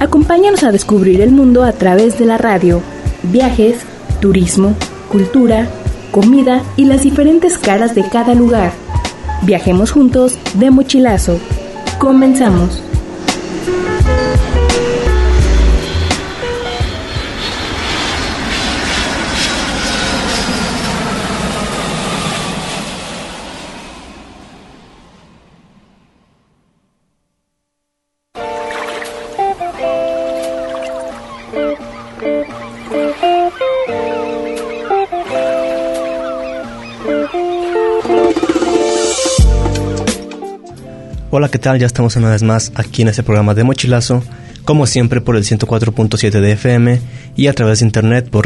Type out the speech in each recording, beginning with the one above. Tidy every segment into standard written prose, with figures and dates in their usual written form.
Acompáñanos a descubrir el mundo a través de la radio, viajes, turismo, cultura, comida y las diferentes caras de cada lugar. Viajemos juntos de mochilazo. Comenzamos. Hola, ¿qué tal? Ya estamos una vez más aquí en este programa de Mochilazo, como siempre por el 104.7 de FM y a través de internet por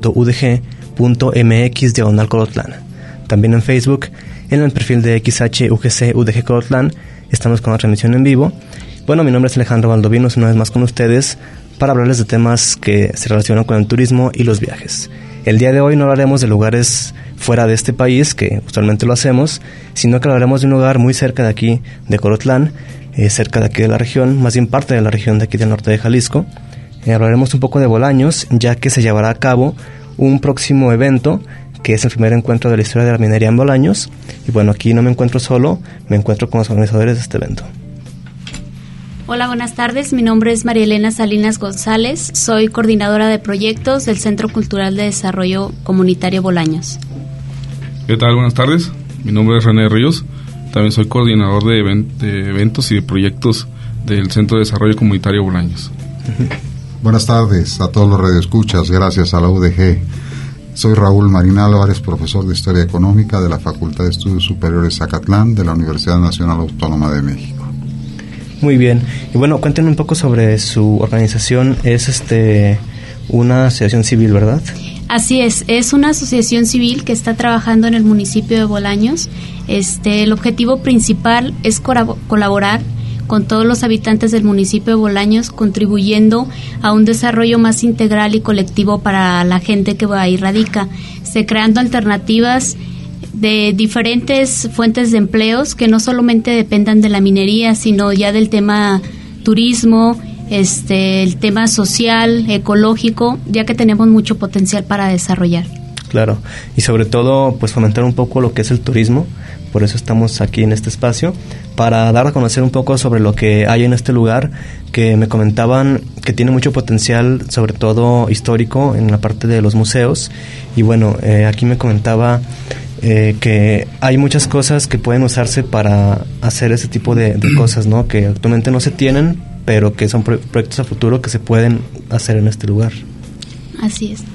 radio.udg.mx/Colotlán. También en Facebook, en el perfil de XHUGC UDG Colotlán, estamos con la transmisión en vivo. Bueno, mi nombre es Alejandro Valdovinos, una vez más con ustedes para hablarles de temas que se relacionan con el turismo y los viajes. El día de hoy no hablaremos de lugares fuera de este país, que usualmente lo hacemos, sino que hablaremos de un lugar muy cerca de aquí, de Colotlán, cerca de aquí de la región, más bien parte de la región de aquí del norte de Jalisco. Hablaremos un poco de Bolaños, ya que se llevará a cabo un próximo evento, que es el primer encuentro de la historia de la minería en Bolaños. Y bueno, aquí no me encuentro solo, me encuentro con los organizadores de este evento. Hola, buenas tardes. Mi nombre es María Elena Salinas González. Soy coordinadora de proyectos del Centro Cultural de Desarrollo Comunitario Bolaños. ¿Qué tal? Buenas tardes. Mi nombre es René Ríos. También soy coordinador de eventos y de proyectos del Centro de Desarrollo Comunitario Bolaños. Buenas tardes a todos los radioescuchas. Gracias a la UDG. Soy Raúl Marín Álvarez, profesor de Historia Económica de la Facultad de Estudios Superiores Zacatlán de la Universidad Nacional Autónoma de México. Muy bien. Y bueno, cuéntenos un poco sobre su organización. Es una asociación civil, ¿verdad? Así es una asociación civil que está trabajando en el municipio de Bolaños. El objetivo principal es colaborar con todos los habitantes del municipio de Bolaños, contribuyendo a un desarrollo más integral y colectivo para la gente que ahí radica, creando alternativas de diferentes fuentes de empleos que no solamente dependan de la minería, sino ya del tema turismo, el tema social, ecológico, ya que tenemos mucho potencial para desarrollar. Claro, y sobre todo pues fomentar un poco lo que es el turismo. Por eso estamos aquí en este espacio, para dar a conocer un poco sobre lo que hay en este lugar, que me comentaban que tiene mucho potencial, sobre todo histórico, en la parte de los museos. Y bueno, aquí me comentaba que hay muchas cosas que pueden usarse para hacer ese tipo de cosas, ¿no? Que actualmente no se tienen, pero que son proyectos a futuro que se pueden hacer en este lugar. Así es.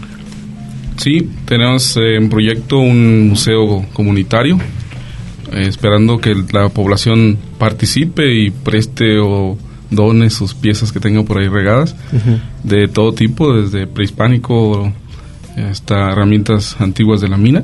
Sí, tenemos en proyecto un museo comunitario, esperando que la población participe y preste o done sus piezas que tenga por ahí regadas, de todo tipo, desde prehispánico hasta herramientas antiguas de la mina.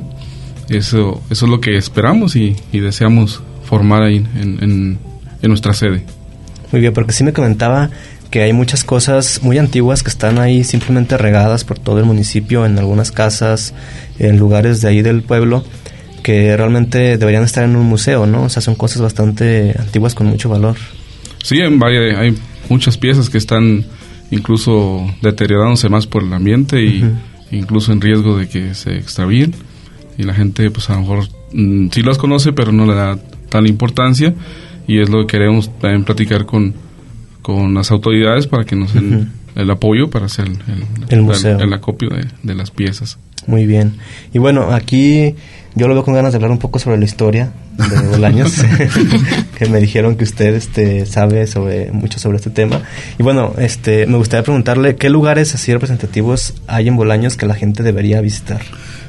Eso es lo que esperamos y deseamos formar ahí en nuestra sede. Muy bien, porque sí me comentaba que hay muchas cosas muy antiguas que están ahí simplemente regadas por todo el municipio, en algunas casas, en lugares de ahí del pueblo, que realmente deberían estar en un museo, ¿no? O sea, son cosas bastante antiguas con mucho valor. Sí, hay muchas piezas que están incluso deteriorándose más por el ambiente y incluso en riesgo de que se extravíen. Y la gente pues a lo mejor sí las conoce, pero no le da tal importancia, y es lo que queremos también platicar con las autoridades para que nos den el apoyo para hacer el museo, el acopio de las piezas. Muy bien. Y bueno, aquí yo lo veo con ganas de hablar un poco sobre la historia de Bolaños, que me dijeron que usted sabe mucho sobre este tema. Y bueno, me gustaría preguntarle qué lugares así representativos hay en Bolaños que la gente debería visitar.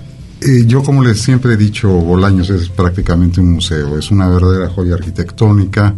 Yo, como les siempre he dicho, Bolaños es prácticamente un museo, es una verdadera joya arquitectónica.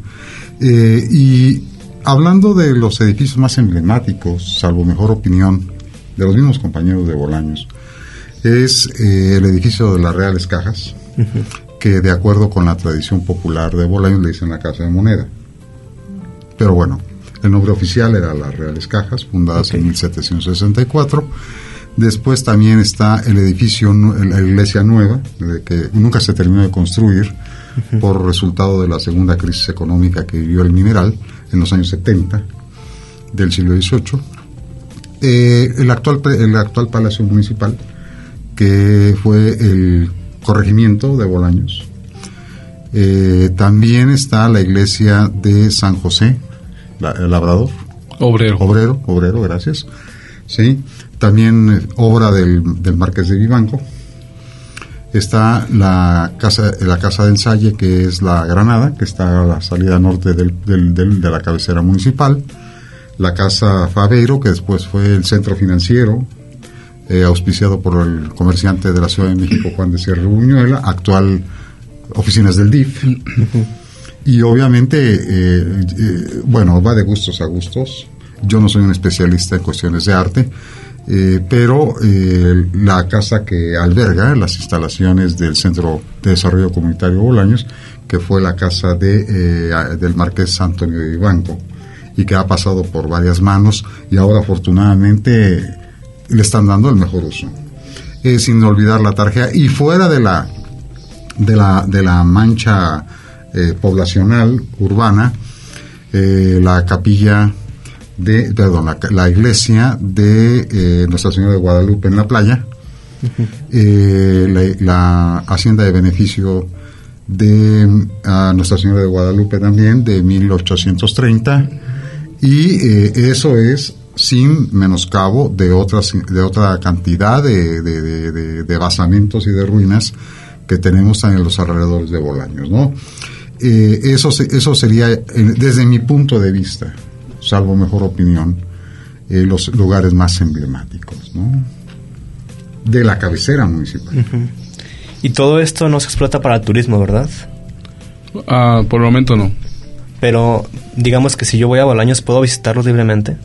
Y hablando de los edificios más emblemáticos, salvo mejor opinión de los mismos compañeros de Bolaños, es el edificio de las Reales Cajas, que de acuerdo con la tradición popular de Bolaños le dicen la Casa de Moneda. Pero bueno, el nombre oficial era las Reales Cajas, fundadas en 1764. Después también está el edificio, la Iglesia Nueva, que nunca se terminó de construir por resultado de la segunda crisis económica que vivió el mineral en los años 70. del siglo XVIII. El actual Palacio Municipal, que fue el corregimiento de Bolaños. También está la iglesia de San José, Labrador. Obrero, gracias. Sí, también obra del Marqués de Vivanco. Está la casa de ensayo, que es la Granada, que está a la salida norte de la cabecera municipal. La casa Faveiro, que después fue el centro financiero, auspiciado por el comerciante de la Ciudad de México, Juan de Sierra Buñuela, actual oficinas del DIF. Y obviamente, bueno, va de gustos a gustos. Yo no soy un especialista en cuestiones de arte, pero la casa que alberga las instalaciones del Centro de Desarrollo Comunitario Bolaños, que fue la casa del Marqués Antonio de Vivanco, y que ha pasado por varias manos, y ahora afortunadamente le están dando el mejor uso. Sin olvidar la tarjeta, y fuera de la mancha poblacional urbana, la capilla la iglesia de Nuestra Señora de Guadalupe en la playa, la hacienda de beneficio de Nuestra Señora de Guadalupe también, de 1830, y eso es sin menoscabo de otra cantidad de basamentos y de ruinas que tenemos en los alrededores de Bolaños, ¿no? Eso sería, desde mi punto de vista, salvo mejor opinión, los lugares más emblemáticos, ¿no?, de la cabecera municipal. Uh-huh. Y todo esto no se explota para el turismo, ¿verdad? Por el momento no. Pero digamos que si yo voy a Bolaños, ¿puedo visitarlos libremente?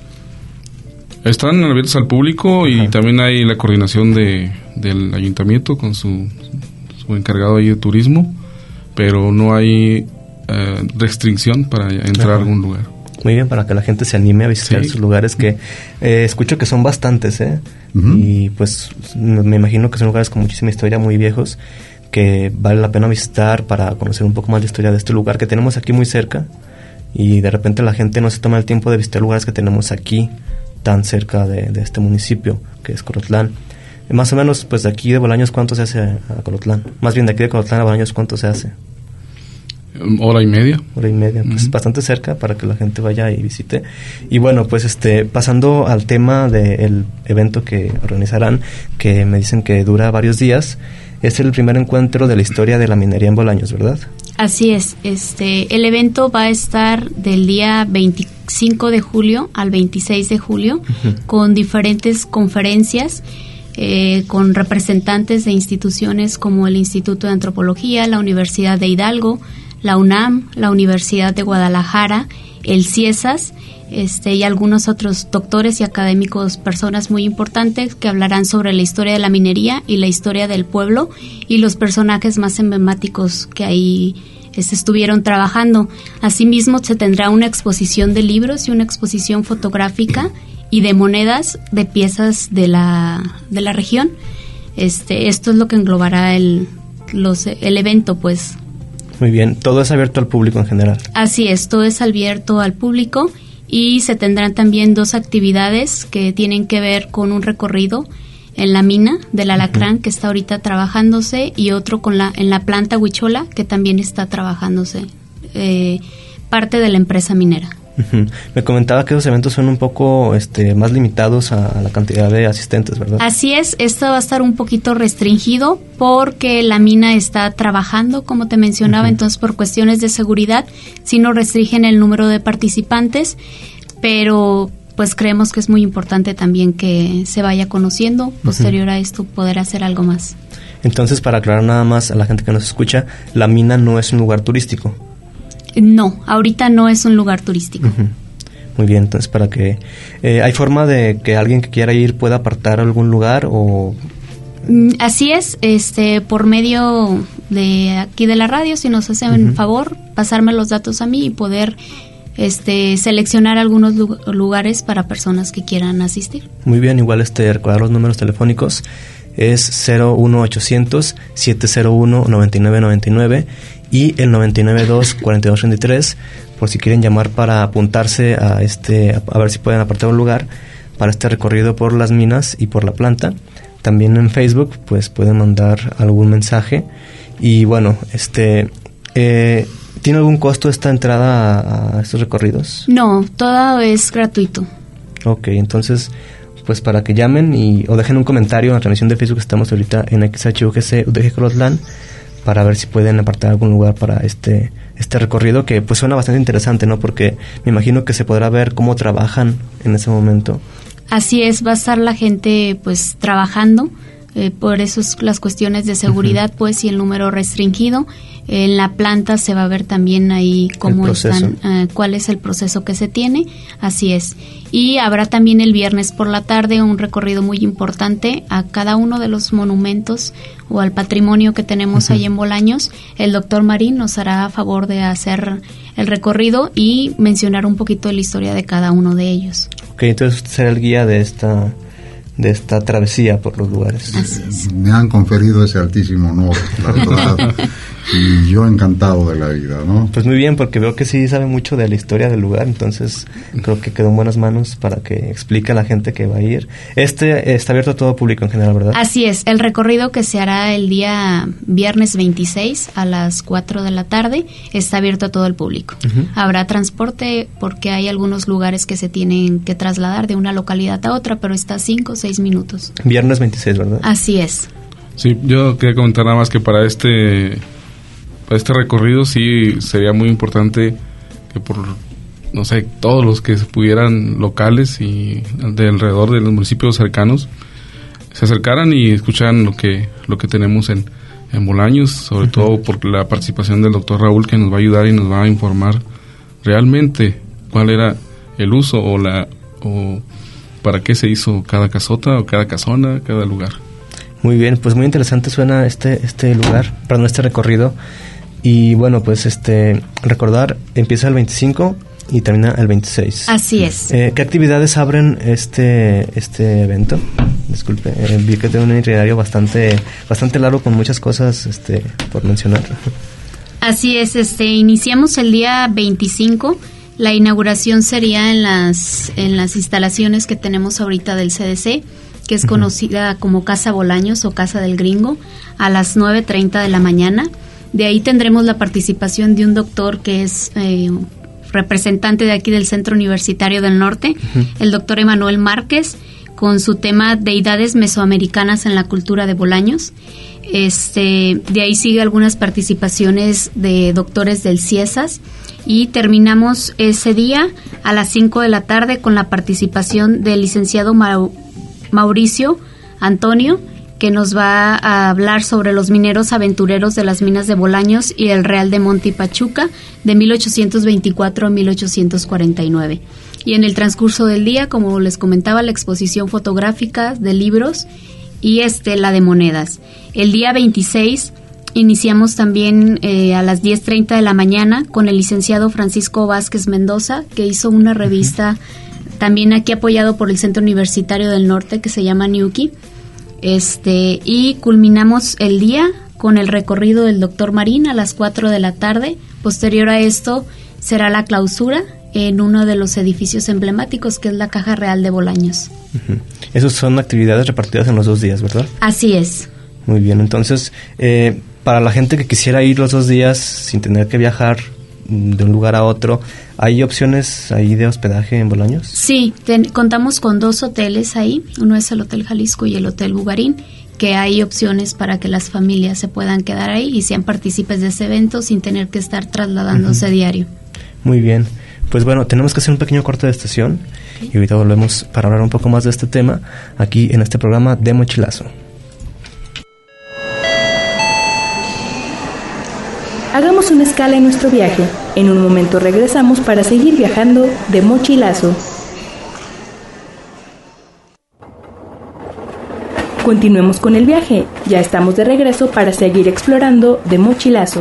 Están abiertos al público. Ajá. Y también hay la coordinación del ayuntamiento con su encargado ahí de turismo, pero no hay restricción para entrar a algún lugar. Muy bien, para que la gente se anime a visitar esos lugares que escucho que son bastantes, uh-huh. Y pues me imagino que son lugares con muchísima historia, muy viejos, que vale la pena visitar para conocer un poco más la historia de este lugar que tenemos aquí muy cerca, y de repente la gente no se toma el tiempo de visitar lugares que tenemos aquí tan cerca de este municipio que es Colotlán. Más o menos, pues de aquí de Bolaños, ¿cuánto se hace a Colotlán? Más bien de aquí de Colotlán a Bolaños, ¿cuánto se hace? Hora y media, pues uh-huh. Bastante cerca para que la gente vaya y visite. Y bueno, pues pasando al tema del evento que organizarán, que me dicen que dura varios días, es el primer encuentro de la historia de la minería en Bolaños, ¿verdad? Así es, el evento va a estar del día 25 de julio al 26 de julio, uh-huh. con diferentes conferencias, con representantes de instituciones como el Instituto de Antropología, la Universidad de Hidalgo, la UNAM, la Universidad de Guadalajara, el CIESAS, y algunos otros doctores y académicos, personas muy importantes que hablarán sobre la historia de la minería y la historia del pueblo y los personajes más emblemáticos que ahí estuvieron trabajando. Asimismo, se tendrá una exposición de libros y una exposición fotográfica y de monedas de piezas de la región. Esto es lo que englobará el evento, pues. Muy bien, todo es abierto al público en general. Así es, todo es abierto al público, y se tendrán también 2 actividades que tienen que ver con un recorrido en la mina del Alacrán, uh-huh. que está ahorita trabajándose, y otro en la planta Huichola, que también está trabajándose, parte de la empresa minera. Uh-huh. Me comentaba que esos eventos son un poco más limitados a la cantidad de asistentes, ¿verdad? Así es, esto va a estar un poquito restringido porque la mina está trabajando, como te mencionaba, uh-huh. Entonces por cuestiones de seguridad sí nos restringen el número de participantes, pero pues creemos que es muy importante también que se vaya conociendo, posterior uh-huh. a esto poder hacer algo más. Entonces, para aclarar nada más a la gente que nos escucha, la mina no es un lugar turístico. No, ahorita no es un lugar turístico. Uh-huh. Muy bien, entonces para que... ¿hay forma de que alguien que quiera ir pueda apartar algún lugar o...? Así es, por medio de aquí de la radio, si nos hacen uh-huh. favor, pasarme los datos a mí y poder seleccionar algunos lugares para personas que quieran asistir. Muy bien, igual recordar los números telefónicos es 01800 701 9999 y el 992-4233, por si quieren llamar para apuntarse a ver si pueden apartar un lugar para este recorrido por las minas y por la planta. También en Facebook pues pueden mandar algún mensaje. Y bueno, ¿tiene algún costo esta entrada a estos recorridos? No, todo es gratuito. Ok, entonces pues para que llamen o dejen un comentario en la transmisión de Facebook. Estamos ahorita en XHUGC UDG Colotlán, para ver si pueden apartar algún lugar para este recorrido, que pues suena bastante interesante, ¿no? Porque me imagino que se podrá ver cómo trabajan en ese momento. Así es, va a estar la gente pues trabajando, por eso es las cuestiones de seguridad, pues, y el número restringido. En la planta se va a ver también ahí cómo están, cuál es el proceso que se tiene, así es. Y habrá también el viernes por la tarde un recorrido muy importante a cada uno de los monumentos o al patrimonio que tenemos ahí en Bolaños. El doctor Marín nos hará a favor de hacer el recorrido y mencionar un poquito de la historia de cada uno de ellos. Ok, entonces usted será el guía de esta travesía por los lugares. Así es. Me han conferido ese altísimo honor, la verdad. Y yo encantado de la vida, ¿no? Pues muy bien, porque veo que sí sabe mucho de la historia del lugar, entonces creo que quedó en buenas manos para que explique a la gente que va a ir. Está abierto a todo público en general, ¿verdad? Así es, el recorrido que se hará el día viernes 26 a las 4 de la tarde está abierto a todo el público. Habrá transporte porque hay algunos lugares que se tienen que trasladar de una localidad a otra, pero está 5 o 6 minutos. Viernes 26, ¿verdad? Así es. Sí, yo quería comentar nada más que para este recorrido sí sería muy importante que todos los que pudieran, locales y de alrededor de los municipios cercanos, se acercaran y escucharan lo que tenemos en Bolaños, sobre todo por la participación del doctor Raúl, que nos va a ayudar y nos va a informar realmente cuál era el uso o para qué se hizo cada casota o cada casona, cada lugar. Muy bien, pues muy interesante suena este lugar, para nuestro recorrido. Y bueno, pues recordar, empieza el 25 y termina el 26. Así es. ¿Qué actividades abren este evento? Disculpe, vi que tiene un itinerario bastante largo con muchas cosas por mencionar. Así es, iniciamos el día 25. La inauguración sería en las instalaciones que tenemos ahorita del CDC, que es conocida como Casa Bolaños o Casa del Gringo, a las 9:30 de la mañana. De ahí tendremos la participación de un doctor que es representante de aquí del Centro Universitario del Norte, el doctor Emanuel Márquez, con su tema Deidades Mesoamericanas en la Cultura de Bolaños. De ahí sigue algunas participaciones de doctores del CIESAS y terminamos ese día a las 5 de la tarde con la participación del licenciado Mauricio Antonio, que nos va a hablar sobre los mineros aventureros de las minas de Bolaños y el Real de Monte y Pachuca de 1824 a 1849. Y en el transcurso del día, como les comentaba, la exposición fotográfica de libros y la de monedas. El día 26 iniciamos también a las 10:30 de la mañana con el licenciado Francisco Vázquez Mendoza, que hizo una revista también aquí apoyado por el Centro Universitario del Norte, que se llama Niuki. Y culminamos el día con el recorrido del doctor Marín a las 4 de la tarde. Posterior a esto será la clausura en uno de los edificios emblemáticos, que es la Caja Real de Bolaños. Esas son actividades repartidas en los 2 días, ¿verdad? Así es. Muy bien, entonces, para la gente que quisiera ir los 2 días sin tener que viajar de un lugar a otro, ¿hay opciones ahí de hospedaje en Bolaños? Sí, contamos con 2 hoteles ahí, uno es el Hotel Jalisco y el Hotel Bugarín, que hay opciones para que las familias se puedan quedar ahí y sean partícipes de ese evento sin tener que estar trasladándose diario. Muy bien, pues bueno, tenemos que hacer un pequeño corte de estación y ahorita volvemos para hablar un poco más de este tema aquí en este programa de Mochilazo. Hagamos una escala en nuestro viaje. En un momento regresamos para seguir viajando de Mochilazo. Continuemos con el viaje. Ya estamos de regreso para seguir explorando de Mochilazo.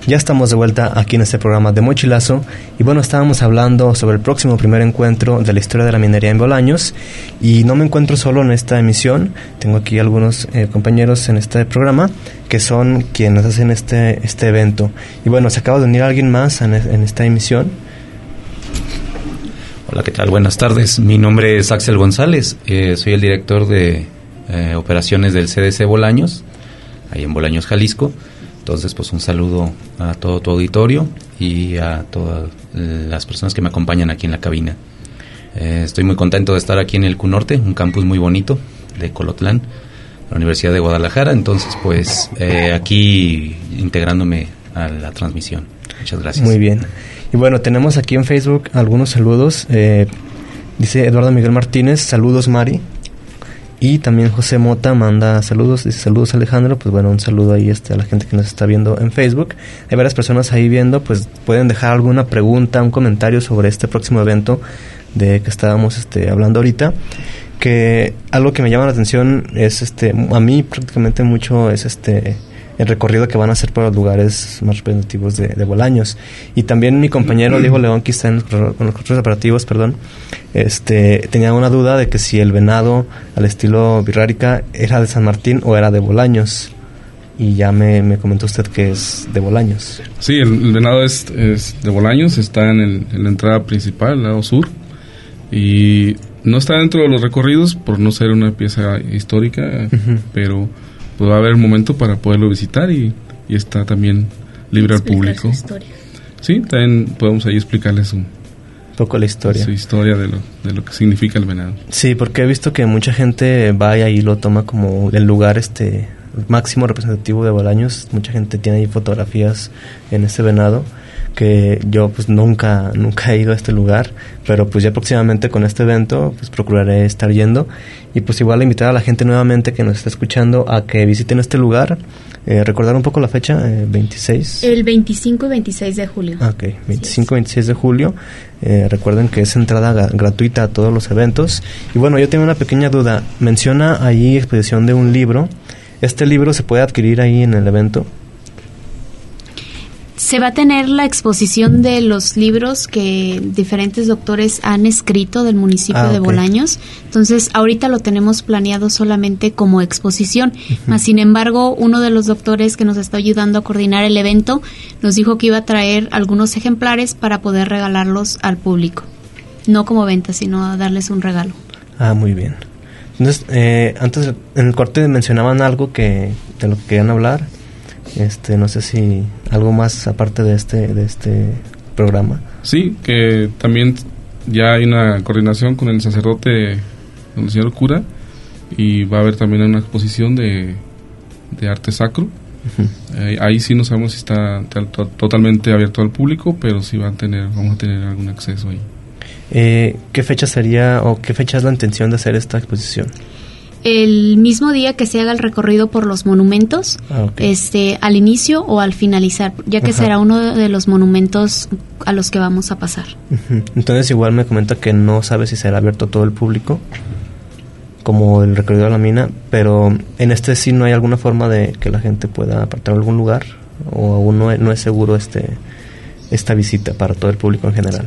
Ya estamos de vuelta aquí en este programa de Mochilazo y bueno, estábamos hablando sobre el próximo primer encuentro de la historia de la minería en Bolaños y no me encuentro solo en esta emisión, tengo aquí algunos compañeros en este programa que son quienes hacen este evento y bueno, se acaba de unir alguien más en esta emisión. Hola, ¿qué tal? Buenas tardes, mi nombre es Axel González, soy el director de operaciones del CDC Bolaños, ahí en Bolaños, Jalisco. Entonces, pues un saludo a todo tu auditorio y a todas las personas que me acompañan aquí en la cabina. Estoy muy contento de estar aquí en el CUNorte, un campus muy bonito de Colotlán, la Universidad de Guadalajara. Entonces, pues aquí integrándome a la transmisión. Muchas gracias. Muy bien. Y bueno, tenemos aquí en Facebook algunos saludos. Dice Eduardo Miguel Martínez, saludos Mari. Y también José Mota manda saludos, dice saludos Alejandro, pues bueno, un saludo ahí a la gente que nos está viendo en Facebook. Hay varias personas ahí viendo, pues pueden dejar alguna pregunta, un comentario sobre este próximo evento de que estábamos hablando ahorita. Que algo que me llama la atención es a mí prácticamente mucho es el recorrido que van a hacer por los lugares más representativos de Bolaños. Y también mi compañero Diego León, que está con los controles operativos, tenía una duda de que si el venado al estilo birrárica era de San Martín o era de Bolaños. Y ya me comentó usted que es de Bolaños. Sí, el venado es de Bolaños, está en la entrada principal, el lado sur. Y no está dentro de los recorridos por no ser una pieza histórica, pero pues va a haber un momento para poderlo visitar y está también libre al público. Sí, también podemos ahí explicarles un poco la historia. Su historia de lo que significa el venado. Sí, porque he visto que mucha gente va y ahí lo toma como el lugar máximo representativo de Bolaños. Mucha gente tiene ahí fotografías en ese venado, que yo pues nunca he ido a este lugar, pero pues ya próximamente con este evento pues procuraré estar yendo y pues igual invitar a la gente nuevamente que nos está escuchando a que visiten este lugar. Recordar un poco la fecha, 26. El 25 y 26 de julio. Ok, 25 y 26 de julio. Recuerden que es entrada gratuita a todos los eventos. Y bueno, yo tengo una pequeña duda. Menciona ahí exposición de un libro. ¿Este libro se puede adquirir ahí en el evento? Se va a tener la exposición de los libros que diferentes doctores han escrito del municipio de Bolaños. Entonces, ahorita lo tenemos planeado solamente como exposición. Mas, sin embargo, uno de los doctores que nos está ayudando a coordinar el evento nos dijo que iba a traer algunos ejemplares para poder regalarlos al público. No como venta, sino a darles un regalo. Ah, muy bien. Entonces, antes en el corte mencionaban algo de lo que querían hablar. No sé si algo más aparte de este programa. Sí, que también ya hay una coordinación con el sacerdote, con el señor cura, y va a haber también una exposición de arte sacro. Ahí sí no sabemos si está totalmente abierto al público, pero sí vamos a tener algún acceso ahí. ¿Qué fecha sería o qué fecha es la intención de hacer esta exposición? El mismo día que se haga el recorrido por los monumentos, al inicio o al finalizar, ya que será uno de los monumentos a los que vamos a pasar. Entonces igual me comenta que no sabe si será abierto a todo el público, como el recorrido de la mina, pero en sí no hay alguna forma de que la gente pueda apartar algún lugar, o aún no es seguro esta visita para todo el público en general.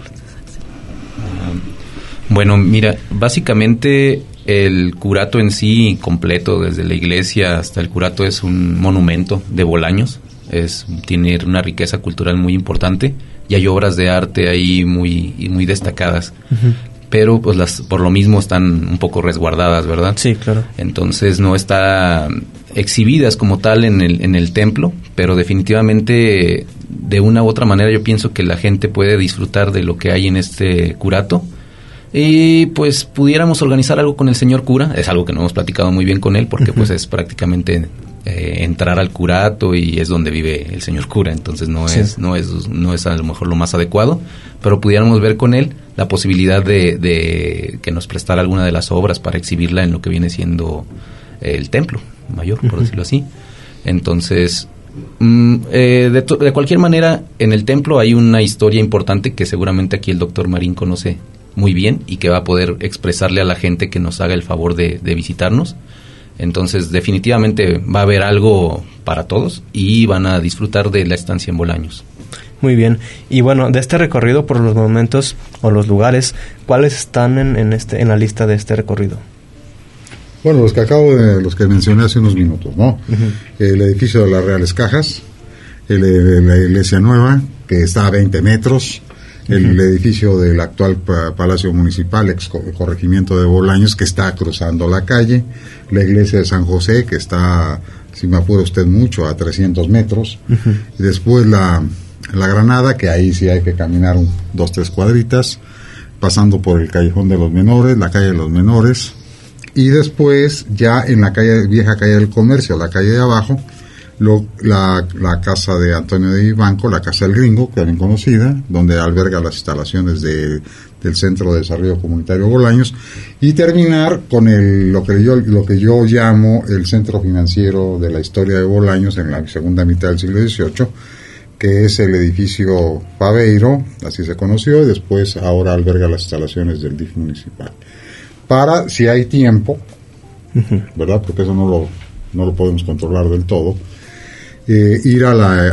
Bueno, mira, básicamente el curato en sí completo, desde la iglesia hasta el curato, es un monumento de Bolaños. Tiene una riqueza cultural muy importante y hay obras de arte ahí muy destacadas. Pero pues por lo mismo están un poco resguardadas, ¿verdad? Sí, claro. Entonces no está exhibidas como tal en el templo, pero definitivamente de una u otra manera yo pienso que la gente puede disfrutar de lo que hay en este curato. Y pues pudiéramos organizar algo con el señor cura. Es algo que no hemos platicado muy bien con él, porque pues es prácticamente entrar al curato y es donde vive el señor cura. Entonces no es a lo mejor lo más adecuado, pero pudiéramos ver con él la posibilidad de que nos prestara alguna de las obras para exhibirla en lo que viene siendo el templo mayor, por decirlo así. Entonces, de cualquier manera, en el templo hay una historia importante que seguramente aquí el doctor Marín conoce muy bien y que va a poder expresarle a la gente que nos haga el favor de visitarnos. Entonces definitivamente va a haber algo para todos y van a disfrutar de la estancia en Bolaños. Muy bien. Y bueno, de este recorrido por los momentos o los lugares, ¿cuáles están en la lista de este recorrido? Bueno, los que mencioné hace unos minutos, ¿no? Uh-huh. El edificio de las Reales Cajas, la iglesia nueva, que está a 20 metros, el edificio del actual Palacio Municipal, ex corregimiento de Bolaños, que está cruzando la calle, la iglesia de San José, que está, si me apura usted mucho, a 300 metros, uh-huh. Y después la Granada, que ahí sí hay que caminar 2-3 cuadritas, pasando por el Callejón de los Menores, la calle de los Menores, y después ya en la vieja calle del Comercio, la calle de abajo, la casa de Antonio de Vivanco, la casa del Gringo, que es bien conocida, donde alberga las instalaciones del Centro de Desarrollo Comunitario Bolaños, y terminar con lo que yo llamo el centro financiero de la historia de Bolaños en la segunda mitad del siglo XVIII, que es el edificio Paveiro, así se conoció, y después ahora alberga las instalaciones del DIF municipal. Para, si hay tiempo, uh-huh. ¿verdad? Porque eso no lo podemos controlar del todo, ir a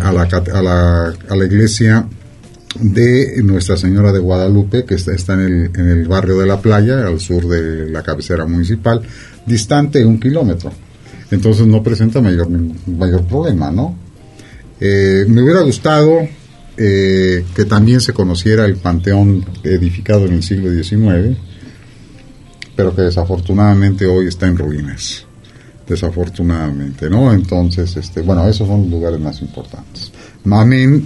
la iglesia de Nuestra Señora de Guadalupe, que está en el barrio de La Playa, al sur de la cabecera municipal, distante 1 kilómetro. Entonces no presenta mayor problema, ¿no? Me hubiera gustado que también se conociera el panteón edificado en el siglo XIX, pero que desafortunadamente hoy está en ruinas. Desafortunadamente, ¿no? Entonces, bueno, esos son los lugares más importantes. Amén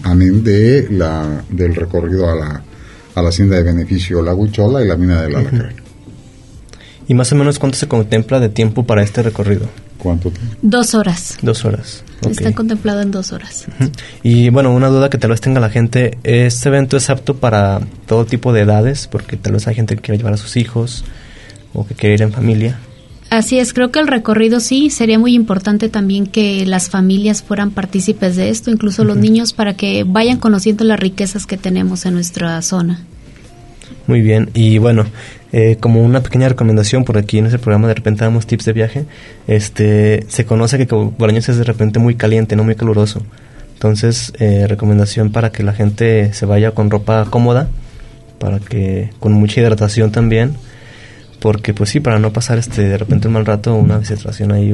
del recorrido a la hacienda de beneficio La Huichola y la mina del Alacrán. ¿Y más o menos cuánto se contempla de tiempo para este recorrido? ¿Cuánto tiempo? 2 horas. 2 horas. Okay. Está contemplado en 2 horas. Uh-huh. Y bueno, una duda que tal vez tenga la gente, ¿este evento es apto para todo tipo de edades? Porque tal vez hay gente que quiere llevar a sus hijos o que quiere ir en familia. Así es, creo que el recorrido sí, sería muy importante también que las familias fueran partícipes de esto, incluso uh-huh. los niños, para que vayan conociendo las riquezas que tenemos en nuestra zona. Muy bien, y bueno, como una pequeña recomendación, por aquí en ese programa de repente damos tips de viaje, se conoce que Bolaños es de repente muy caliente, no muy caluroso, entonces recomendación para que la gente se vaya con ropa cómoda, para que con mucha hidratación también, porque pues sí, para no pasar de repente un mal rato, una deshidratación ahí,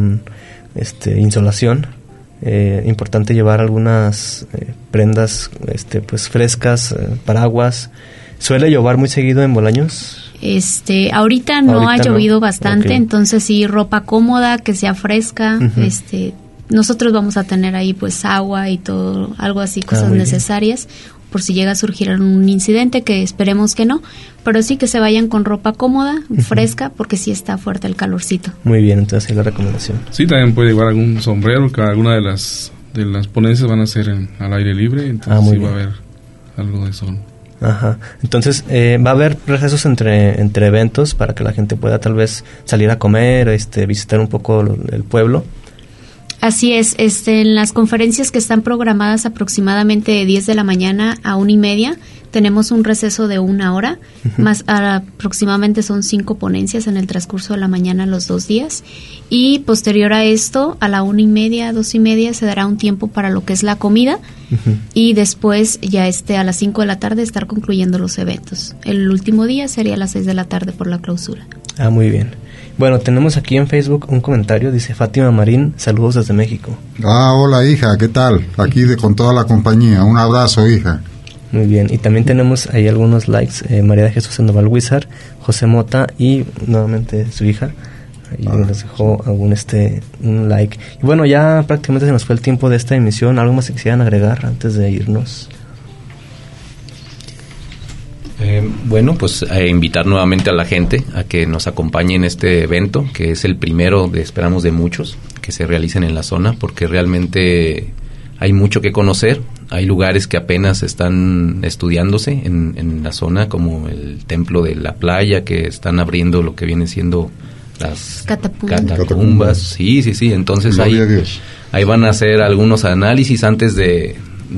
insolación. Importante llevar algunas prendas pues frescas, paraguas. ¿Suele llover muy seguido en Bolaños? Ahorita no ha llovido bastante, okay. Entonces sí, ropa cómoda, que sea fresca. Uh-huh. Nosotros vamos a tener ahí pues agua y todo, algo así, cosas necesarias, por si llega a surgir un incidente, que esperemos que no, pero sí que se vayan con ropa cómoda, uh-huh. fresca, porque sí está fuerte el calorcito. Muy bien, entonces ahí la recomendación. Sí, también puede llevar algún sombrero, que alguna de las ponencias van a ser al aire libre, entonces sí va a haber algo de sol. Ajá. Entonces va a haber recesos entre eventos para que la gente pueda tal vez salir a comer, visitar un poco el pueblo. Así es, en las conferencias que están programadas aproximadamente de 10 de la mañana a 1:30, tenemos un receso de 1 hora, uh-huh. más aproximadamente son 5 ponencias en el transcurso de la mañana los 2 días, y posterior a esto, a la 1:30, 2:30, se dará un tiempo para lo que es la comida, uh-huh. y después ya a las 5 de la tarde estar concluyendo los eventos. El último día sería a las 6 de la tarde por la clausura. Ah, muy bien. Bueno, tenemos aquí en Facebook un comentario, dice Fátima Marín, saludos desde México. Hola hija, ¿qué tal? Aquí con toda la compañía, un abrazo hija. Muy bien, y también tenemos ahí algunos likes, María de Jesús Sandoval Huizar, José Mota y nuevamente su hija, ahí nos dejó un like. Y bueno, ya prácticamente se nos fue el tiempo de esta emisión, ¿algo más que quisieran agregar antes de irnos? Bueno, pues invitar nuevamente a la gente a que nos acompañe en este evento, que es el primero esperamos de muchos que se realicen en la zona, porque realmente hay mucho que conocer. Hay lugares que apenas están estudiándose en la zona, como el Templo de la Playa, que están abriendo lo que viene siendo las catacumbas. Sí, entonces ahí van a hacer algunos análisis antes de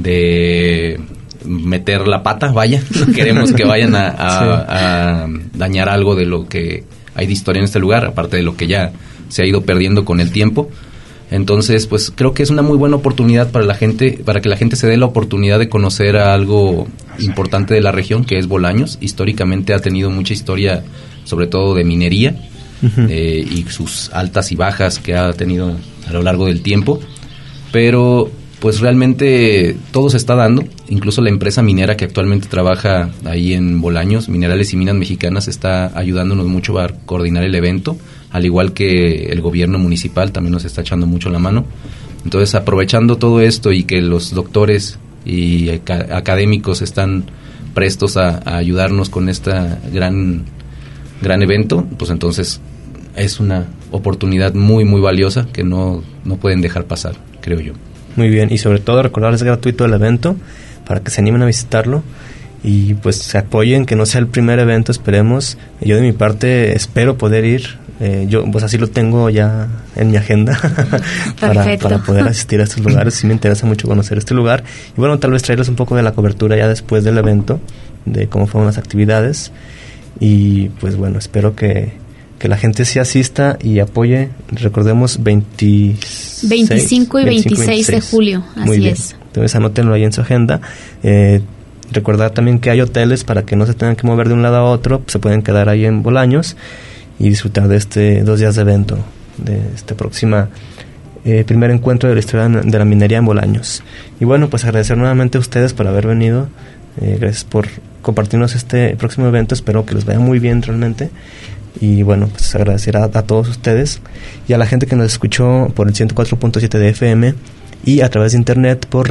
meter la pata, vaya. No queremos que vayan a dañar algo de lo que hay de historia en este lugar, aparte de lo que ya se ha ido perdiendo con el tiempo. Entonces, pues creo que es una muy buena oportunidad para la gente, para que la gente se dé la oportunidad de conocer a algo importante de la región, que es Bolaños. Históricamente ha tenido mucha historia, sobre todo de minería, y sus altas y bajas que ha tenido a lo largo del tiempo. Pero pues realmente todo se está dando, incluso la empresa minera que actualmente trabaja ahí en Bolaños, Minerales y Minas Mexicanas, está ayudándonos mucho a coordinar el evento, al igual que el gobierno municipal también nos está echando mucho la mano. Entonces, aprovechando todo esto y que los doctores y académicos están prestos a ayudarnos con esta gran evento, pues entonces es una oportunidad muy, muy valiosa que no pueden dejar pasar, creo yo. Muy bien, y sobre todo recordarles gratuito el evento para que se animen a visitarlo y pues se apoyen, que no sea el primer evento, esperemos. Yo de mi parte espero poder ir, yo pues así lo tengo ya en mi agenda para poder asistir a estos lugares. Sí me interesa mucho conocer este lugar y bueno, tal vez traerles un poco de la cobertura ya después del evento, de cómo fueron las actividades y pues bueno, espero que la gente sí asista y apoye. Recordemos 25 y 26 de julio, así es. Entonces anótenlo ahí en su agenda. Recordar también que hay hoteles para que no se tengan que mover de un lado a otro, se pueden quedar ahí en Bolaños y disfrutar de este 2 días de evento, de este próxima primer encuentro de la historia de la minería en Bolaños. Y bueno, pues agradecer nuevamente a ustedes por haber venido, gracias por compartirnos este próximo evento, espero que les vaya muy bien realmente. Y bueno, pues agradecer a todos ustedes y a la gente que nos escuchó por el 104.7 de FM y a través de internet por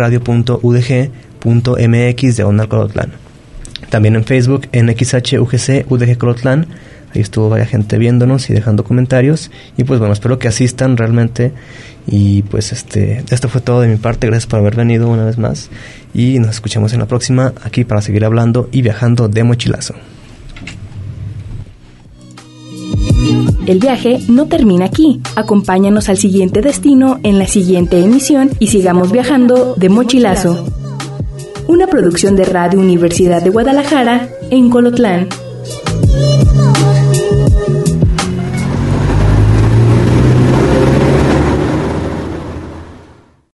radio.udg.mx/Colotlán. También en Facebook, en XHUGC UDG Colotlán. Ahí estuvo varias gente viéndonos y dejando comentarios. Y pues bueno, espero que asistan realmente. Y pues esto fue todo de mi parte. Gracias por haber venido una vez más. Y nos escuchamos en la próxima aquí para seguir hablando y viajando de mochilazo. El viaje no termina aquí. Acompáñanos al siguiente destino en la siguiente emisión y sigamos viajando de mochilazo. Una producción de Radio Universidad de Guadalajara en Colotlán.